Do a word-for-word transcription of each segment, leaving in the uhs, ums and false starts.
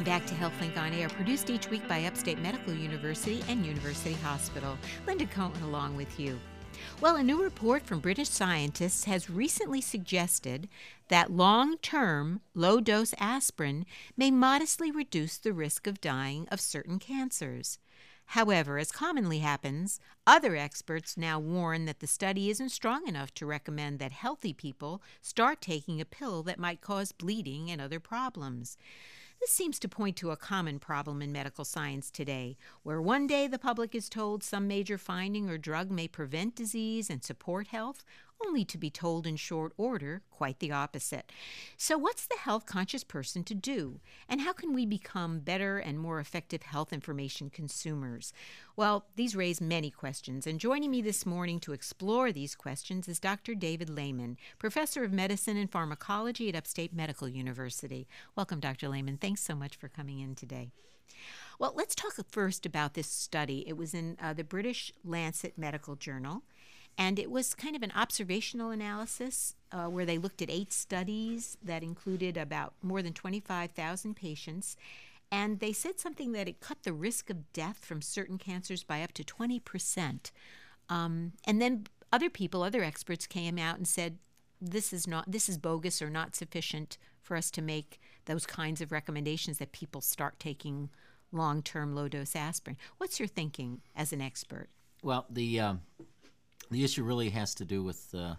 back to HealthLink on Air, produced each week by Upstate Medical University and University Hospital. Linda Cohen along with you. Well, a new report from British scientists has recently suggested that long-term low-dose aspirin may modestly reduce the risk of dying of certain cancers. However, as commonly happens, other experts now warn that the study isn't strong enough to recommend that healthy people start taking a pill that might cause bleeding and other problems. This seems to point to a common problem in medical science today, where one day the public is told some major finding or drug may prevent disease and support health, only to be told in short order quite the opposite. So what's the health-conscious person to do? And how can we become better and more effective health information consumers? Well, these raise many questions, and joining me this morning to explore these questions is Doctor David Lehman, Professor of Medicine and Pharmacology at Upstate Medical University. Welcome, Doctor Lehman. Thanks so much for coming in today. Well, let's talk first about this study. It was in uh, the British Lancet Medical Journal. And it was kind of an observational analysis uh, where they looked at eight studies that included about more than twenty-five thousand patients. And they said something that it cut the risk of death from certain cancers by up to twenty percent. Um, and then other people, other experts came out and said, this is not, this is bogus or not sufficient for us to make those kinds of recommendations that people start taking long-term low-dose aspirin. What's your thinking as an expert? Well, the... Um The issue really has to do with uh,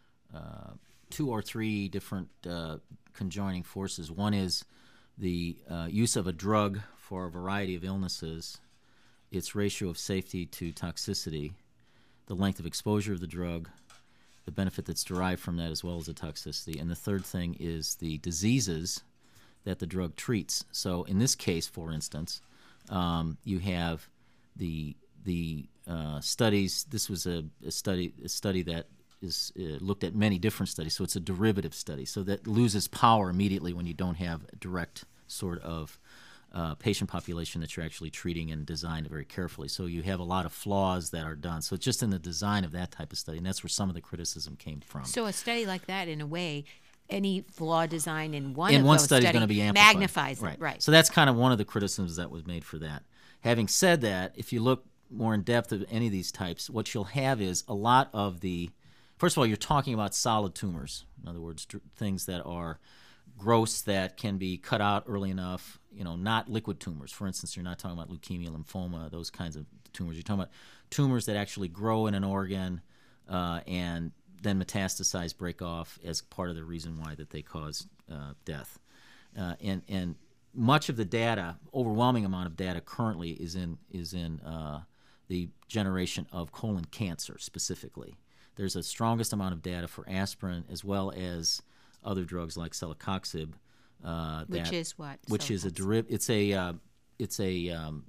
uh, two or three different uh, conjoining forces. One is the uh, use of a drug for a variety of illnesses, its ratio of safety to toxicity, the length of exposure of the drug, the benefit that's derived from that as well as the toxicity. And the third thing is the diseases that the drug treats. So in this case, for instance, um, you have the the uh, studies. This was a, a study a study that is uh, looked at many different studies, so it's a derivative study. So that loses power immediately when you don't have a direct sort of uh, patient population that you're actually treating and designed very carefully. So you have a lot of flaws that are done. So it's just in the design of that type of study, and that's where some of the criticism came from. So a study like that, in a way, any flaw design in one in of one those study is going to be amplified. Magnifies right. it, right? So that's kind of one of the criticisms that was made for that. Having said that, if you look more in depth of any of these types, what you'll have is a lot of the, first of all, you're talking about solid tumors. In other words, dr- things that are gross that can be cut out early enough, you know, not liquid tumors. For instance, you're not talking about leukemia, lymphoma, those kinds of tumors. You're talking about tumors that actually grow in an organ uh, and then metastasize, break off as part of the reason why that they cause uh, death. Uh, and, and much of the data, overwhelming amount of data currently is in, is in uh, the generation of colon cancer specifically. There's the strongest amount of data for aspirin as well as other drugs like celecoxib. Uh, which that, is what? Which is a deriv- It's a uh, it's a um,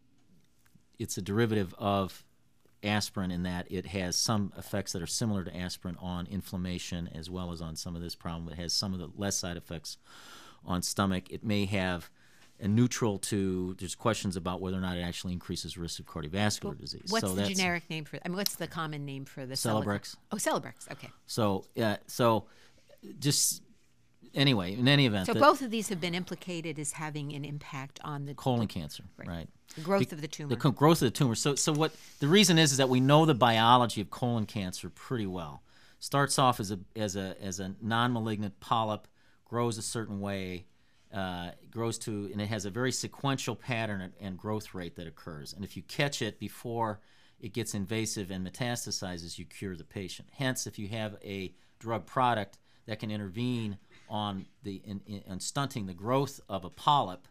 it's a derivative of aspirin in that it has some effects that are similar to aspirin on inflammation as well as on some of this problem. It has some of the less side effects on stomach. It may have a neutral to, there's questions about whether or not it actually increases risk of cardiovascular well, disease. What's so the generic name for, I mean, what's the common name for the Celebrex. Oh, Celebrex, okay. So, uh, so just, anyway, in any event. So the, both of these have been implicated as having an impact on the colon cancer, right? right. The growth the, of the tumor. The co- growth of the tumor. So, so what the reason is is that we know the biology of colon cancer pretty well. Starts off as a as a as a non-malignant polyp, grows a certain way, uh, grows to, and it has a very sequential pattern and, and growth rate that occurs. And if you catch it before it gets invasive and metastasizes, you cure the patient. Hence, if you have a drug product that can intervene on the in, in, on stunting the growth of a polyp,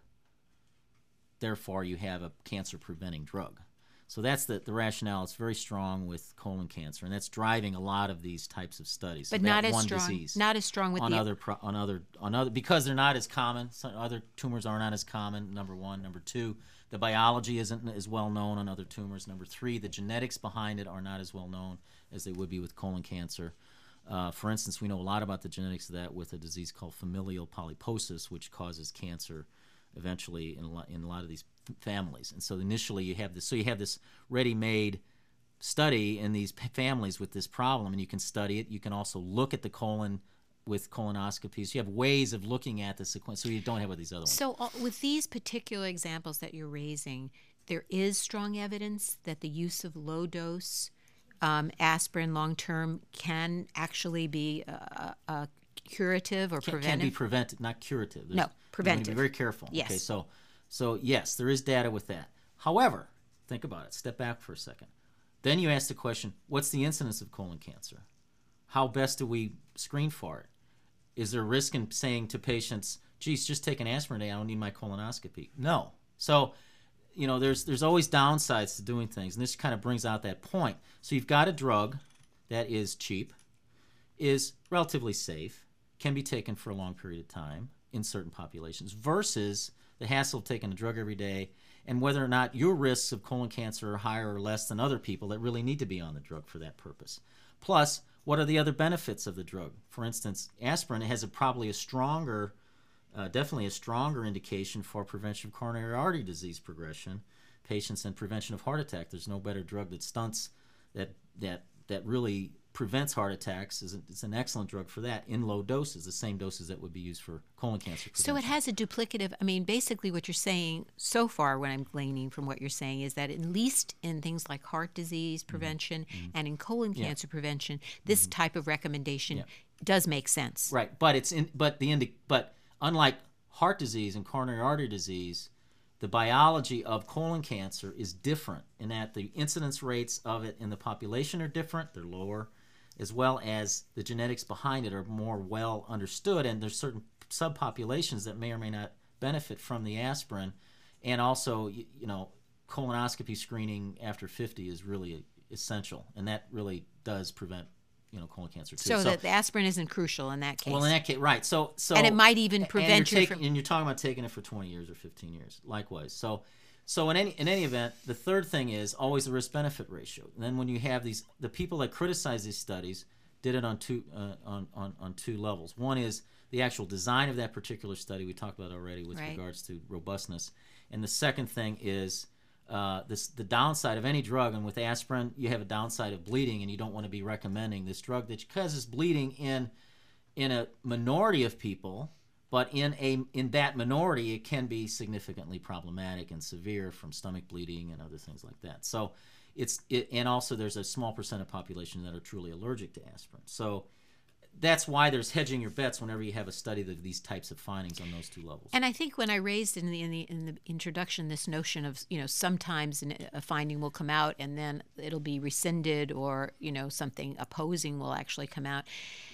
therefore you have a cancer-preventing drug. So that's the, the rationale. It's very strong with colon cancer, and that's driving a lot of these types of studies. But so not as one strong. Disease Not as strong with on the other pro, on other on other because they're not as common. Some other tumors are not as common. Number one. Number two, the biology isn't as well known on other tumors. Number three, the genetics behind it are not as well known as they would be with colon cancer. Uh, for instance, we know a lot about the genetics of that with a disease called familial polyposis, which causes cancer eventually in a lot, in a lot of these families. And so initially you have this, so you have this ready-made study in these families with this problem, and you can study it. You can also look at the colon with colonoscopies. You have ways of looking at the sequence, so you don't have with these other ones. So uh, with these particular examples that you're raising, there is strong evidence that the use of low-dose um, aspirin long-term can actually be a, a curative or can, preventive? Can be preventive, not curative. There's, no, preventive. You want to be very careful. Yes. Okay, so, so yes, there is data with that. However, think about it. Step back for a second. Then you ask the question, what's the incidence of colon cancer? How best do we screen for it? Is there a risk in saying to patients, geez, just take an aspirin today, I don't need my colonoscopy? No. So, you know, there's there's always downsides to doing things, and this kind of brings out that point. So you've got a drug that is cheap, is relatively safe, can be taken for a long period of time in certain populations, versus the hassle of taking a drug every day, and whether or not your risks of colon cancer are higher or less than other people that really need to be on the drug for that purpose. Plus, what are the other benefits of the drug? For instance, aspirin has a, probably a stronger, uh, definitely a stronger indication for prevention of coronary artery disease progression, patients, and prevention of heart attack. There's no better drug that stunts, that that that really prevents heart attacks. Is it's an excellent drug for that in low doses, the same doses that would be used for colon cancer prevention. So it has a duplicative, I mean, basically what you're saying so far, what I'm gleaning from what you're saying is that at least in things like heart disease prevention mm-hmm. and in colon yeah. cancer prevention, this mm-hmm. type of recommendation yeah. does make sense. Right, but it's in, but the indi- but unlike heart disease and coronary artery disease, the biology of colon cancer is different in that the incidence rates of it in the population are different, they're lower, as well as the genetics behind it are more well understood, and there's certain subpopulations that may or may not benefit from the aspirin. And also, you, you know, colonoscopy screening after fifty is really essential, and that really does prevent, you know, colon cancer too. So, so that the aspirin isn't crucial in that case. Well, in that case, right. So, so and it might even prevent and you taking, from. And you're talking about taking it for twenty years or fifteen years. Likewise. So, so in any in any event, the third thing is always the risk-benefit ratio. And then when you have these, the people that criticize these studies did it on two uh, on, on on two levels. One is the actual design of that particular study we talked about already with right. regards to robustness, and the second thing is uh, this the downside of any drug. And with aspirin, you have a downside of bleeding, and you don't want to be recommending this drug that causes bleeding in in a minority of people. But in a in that minority, it can be significantly problematic and severe from stomach bleeding and other things like that. So. It's it, and also there's a small percent of population that are truly allergic to aspirin. So that's why there's hedging your bets whenever you have a study of these types of findings on those two levels. And I think when I raised in the in the in the introduction this notion of, you know, sometimes a finding will come out and then it'll be rescinded, or, you know, something opposing will actually come out,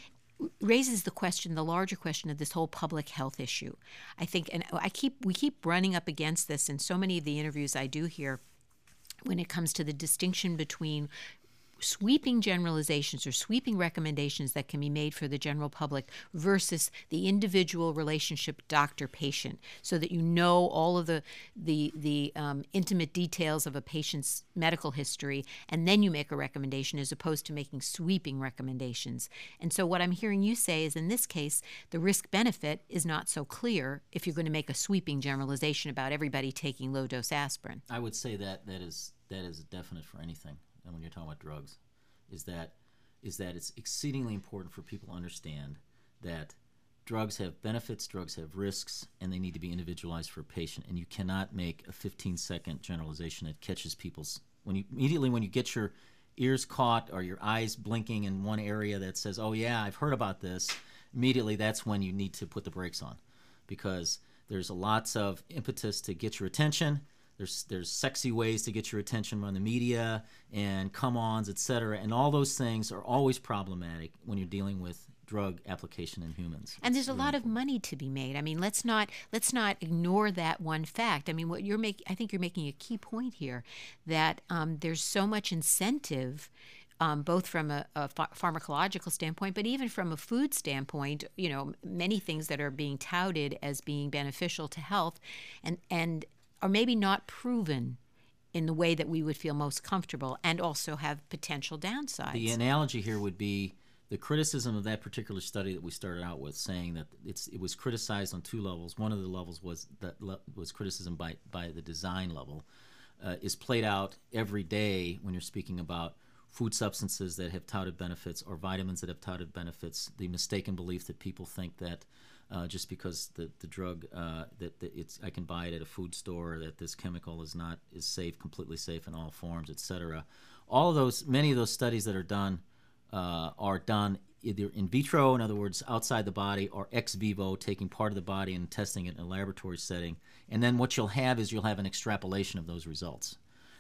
raises the question, the larger question of this whole public health issue. I think, and I keep we keep running up against this in so many of the interviews I do here, when it comes to the distinction between sweeping generalizations or sweeping recommendations that can be made for the general public versus the individual relationship doctor-patient, so that you know all of the the the um, intimate details of a patient's medical history, and then you make a recommendation as opposed to making sweeping recommendations. And so what I'm hearing you say is, in this case, the risk-benefit is not so clear if you're going to make a sweeping generalization about everybody taking low-dose aspirin. I would say that that is that is definite for anything. And when you're talking about drugs, is that is that it's exceedingly important for people to understand that drugs have benefits, drugs have risks, and they need to be individualized for a patient. And you cannot make a fifteen-second generalization that catches people's when you immediately when you get your ears caught or your eyes blinking in one area that says, "Oh yeah, I've heard about this." Immediately, that's when you need to put the brakes on, because there's lots of impetus to get your attention. There's there's sexy ways to get your attention on the media and come-ons, et cetera, and all those things are always problematic when you're dealing with drug application in humans. And there's a lot of money to be made. I mean, let's not let's not ignore that one fact. I mean, what you're making, I think you're making a key point here, that um, there's so much incentive. Um, both from a, a ph- pharmacological standpoint, but even from a food standpoint, you know, many things that are being touted as being beneficial to health, and and are maybe not proven in the way that we would feel most comfortable, and also have potential downsides. The analogy here would be the criticism of that particular study that we started out with, saying that it's it was criticized on two levels. One of the levels was that le- was criticism by by the design level, uh, is played out every day when you're speaking about food substances that have touted benefits or vitamins that have touted benefits. The mistaken belief that people think that uh, just because the the drug uh, that, that it's I can buy it at a food store, that this chemical is not is safe, completely safe in all forms, et cetera. All of those, many of those studies that are done uh, are done either in vitro, in other words, outside the body, or ex vivo, taking part of the body and testing it in a laboratory setting. And then what you'll have is you'll have an extrapolation of those results.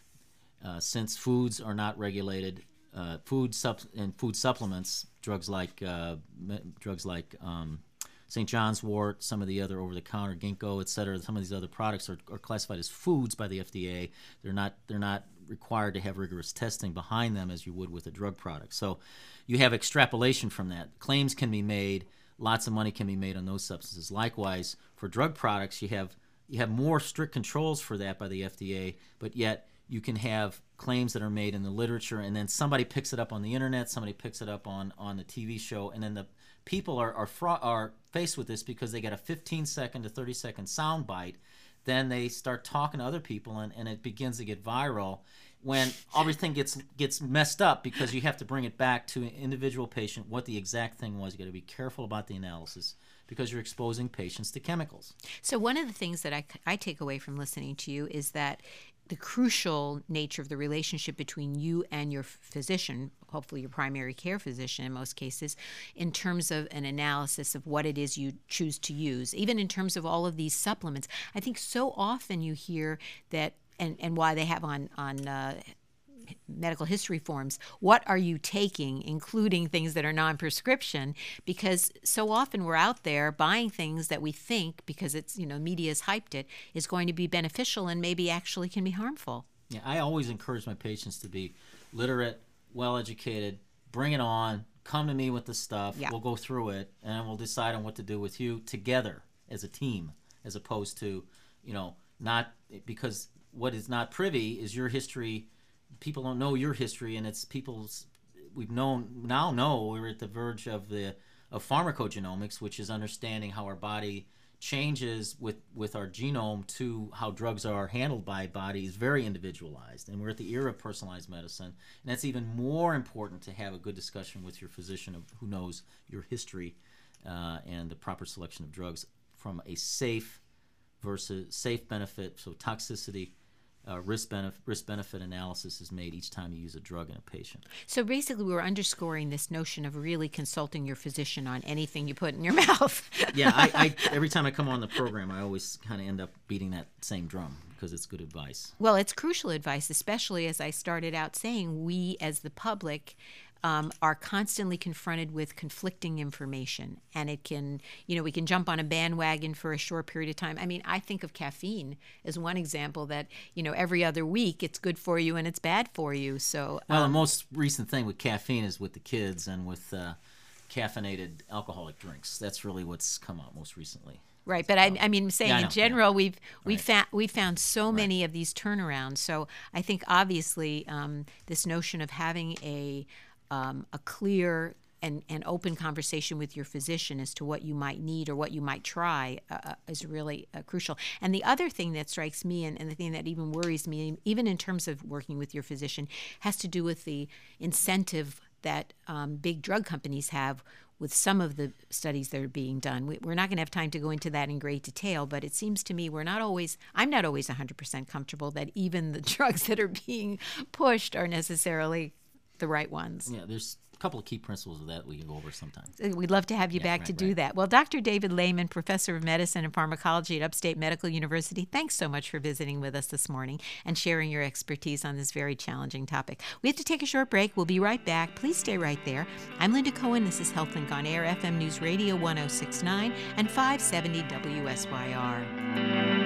Uh, since foods are not regulated, uh, food sup- and food supplements, drugs like uh, me- drugs like um, Saint John's wort, some of the other over-the-counter ginkgo, et cetera, some of these other products are, are classified as foods by the F D A. They're not they're not required to have rigorous testing behind them as you would with a drug product. So you have extrapolation from that. Claims can be made. Lots of money can be made on those substances. Likewise, for drug products, you have you have more strict controls for that by the F D A, but yet you can have claims that are made in the literature, and then somebody picks it up on the internet, somebody picks it up on, on the T V show, and then the people are are, fra- are faced with this because they get a fifteen second to thirty second sound bite. Then they start talking to other people, and, and it begins to get viral when everything gets gets messed up because you have to bring it back to an individual patient, what the exact thing was. You got to be careful about the analysis because you're exposing patients to chemicals. So one of the things that I, I take away from listening to you is that the crucial nature of the relationship between you and your physician, hopefully your primary care physician in most cases, in terms of an analysis of what it is you choose to use, even in terms of all of these supplements. I think so often you hear that, and, and why they have on, on uh, medical history forms, what are you taking, including things that are non-prescription, because so often we're out there buying things that we think, because it's, you know, media's hyped it, is going to be beneficial and maybe actually can be harmful. Yeah, I always encourage my patients to be literate, well-educated, bring it on, come to me with the stuff, yeah. We'll go through it, and we'll decide on what to do with you together as a team, as opposed to, you know, not, because what is not privy is your history. People don't know your history, and it's people's. We've known now know we're at the verge of the of pharmacogenomics, which is understanding how our body changes with with our genome to how drugs are handled by body is very individualized, and we're at the era of personalized medicine, and that's even more important to have a good discussion with your physician of who knows your history uh, and the proper selection of drugs from a safe versus safe benefit, so toxicity. Uh, risk benefit risk benefit analysis is made each time you use a drug in a patient. So basically, we're underscoring this notion of really consulting your physician on anything you put in your mouth. yeah, I, I every time I come on the program, I always kind of end up beating that same drum because it's good advice. Well, it's crucial advice, especially as I started out saying, we as the public Um, are constantly confronted with conflicting information, and it can, you know, we can jump on a bandwagon for a short period of time. I mean, I think of caffeine as one example that, you know, every other week it's good for you and it's bad for you. So, well, um, the most recent thing with caffeine is with the kids and with uh, caffeinated alcoholic drinks. That's really what's come out most recently. Right, but I, I mean, saying yeah, I in general, yeah. we've we've right. found we've found so right. many of these turnarounds. So I think obviously um, this notion of having a um, a clear and, and open conversation with your physician as to what you might need or what you might try uh, is really uh, crucial. And the other thing that strikes me, and, and the thing that even worries me, even in terms of working with your physician, has to do with the incentive that um, big drug companies have with some of the studies that are being done. We, we're not going to have time to go into that in great detail, but it seems to me we're not always, I'm not always one hundred percent comfortable that even the drugs that are being pushed are necessarily the right ones. Yeah, there's a couple of key principles of that we can go over sometime. We'd love to have you yeah, back right, to do right. that. Well, Doctor David Lehman, Professor of Medicine and Pharmacology at Upstate Medical University, thanks so much for visiting with us this morning and sharing your expertise on this very challenging topic. We have to take a short break. We'll be right back. Please stay right there. I'm Linda Cohen. This is HealthLink on Air, F M News Radio one oh six point nine and five seventy W S Y R.